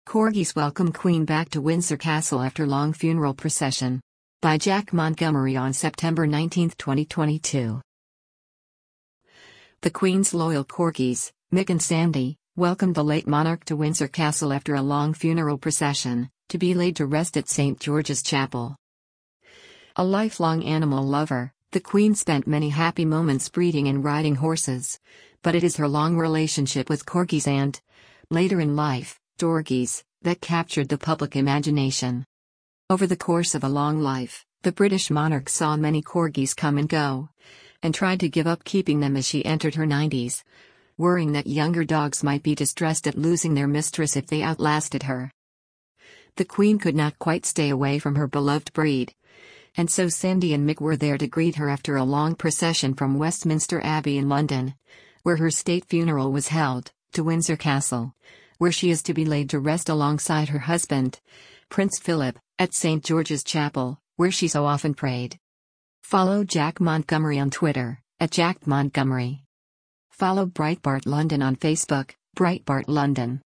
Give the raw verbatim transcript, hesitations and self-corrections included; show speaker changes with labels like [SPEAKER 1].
[SPEAKER 1] Corgis welcome Queen back to Windsor Castle after long funeral procession. By Jack Montgomery on September nineteenth, twenty twenty-two. The Queen's loyal Corgis, Mick and Sandy, welcomed the late monarch to Windsor Castle after a long funeral procession, to be laid to rest at Saint George's Chapel. A lifelong animal lover, the Queen spent many happy moments breeding and riding horses, but it is her long relationship with Corgis and, later in life, Dorgies, that captured the public imagination. Over the course of a long life, the British monarch saw many Corgis come and go, and tried to give up keeping them as she entered her nineties, worrying that younger dogs might be distressed at losing their mistress if they outlasted her. The Queen could not quite stay away from her beloved breed, and so Sandy and Mick were there to greet her after a long procession from Westminster Abbey in London, where her state funeral was held, to Windsor Castle, where she is to be laid to rest alongside her husband, Prince Philip, at Saint George's Chapel, where she so often prayed. Follow Jack Montgomery on Twitter, at Jack Montgomery. Follow Breitbart London on Facebook, Breitbart London.